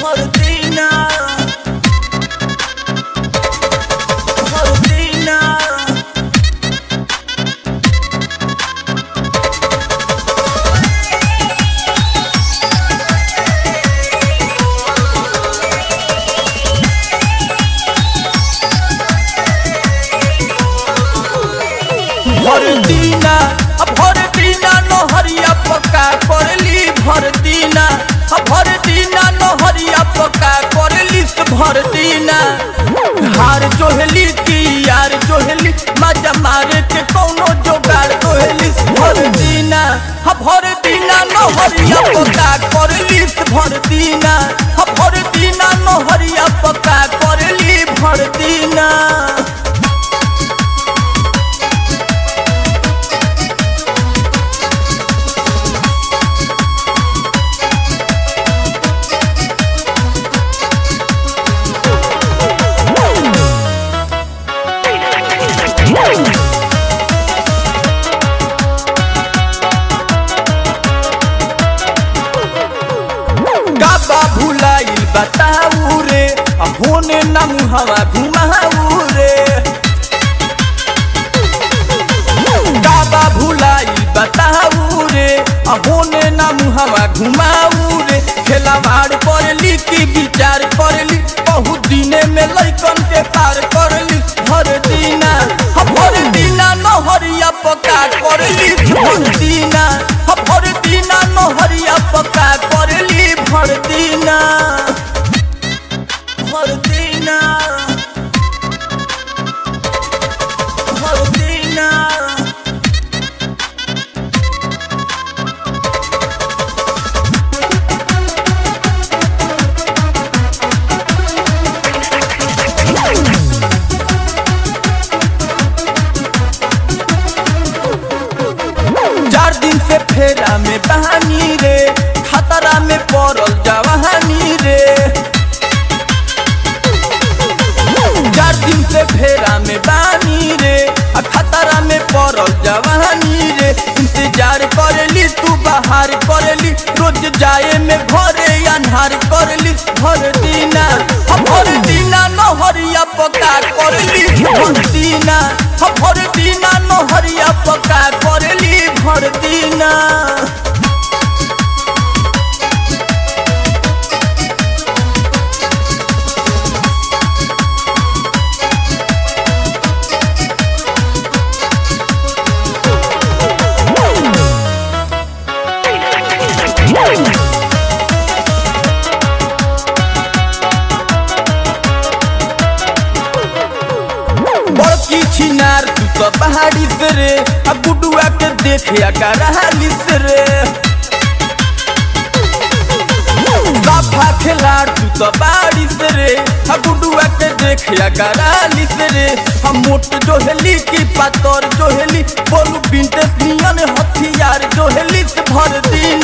भर दीना भर दीना भर दीना नहरिया पक्का करली भर दीना नहरिया पक्का करली भर दीना हार जोहली की यार जोहली मजा मारे के कौनो जोगाड़ जोहली भर दीना नहरिया पक्का करली भर दीना नहरिया पक्का करली भर दीना। भुलाइल बताऊ रे होने ना मुहवा घुमाऊ रे बाबा भुलाइल बताऊ रे होने ना मुहवा घुमाऊ रे खेलावाड़ करली की विचार करली बहुत दिने में लइकन के पार करली भर दीना नहरिया पक्का करली भर दीना नहरिया पक्का करली भर दीना भर दीना भर दीना। चार दिन से फेरा में बहानी रे खतरा में पड़ल जवानी रे 4 दिन से फेरा में बानी रे खतरा में पड़ल जवानी रे इंतजार करली तू बाहर करली रोज जाए में घरे अन्हार करली भर दीना नहरिया पक्का करली भर दीना नहरिया पक्का करली भर दीना। बड़की छिनार तू तो पहाड़ी से रे गुडुआ के देखिया करालिस रे साफा खिलाड़ तू तो बारिश रे गुडुआ के देखिया करालिस रे हम मोट जोहली की पातर जोहली बोलू बिंटेस नियन हथियार जोहली भर दीना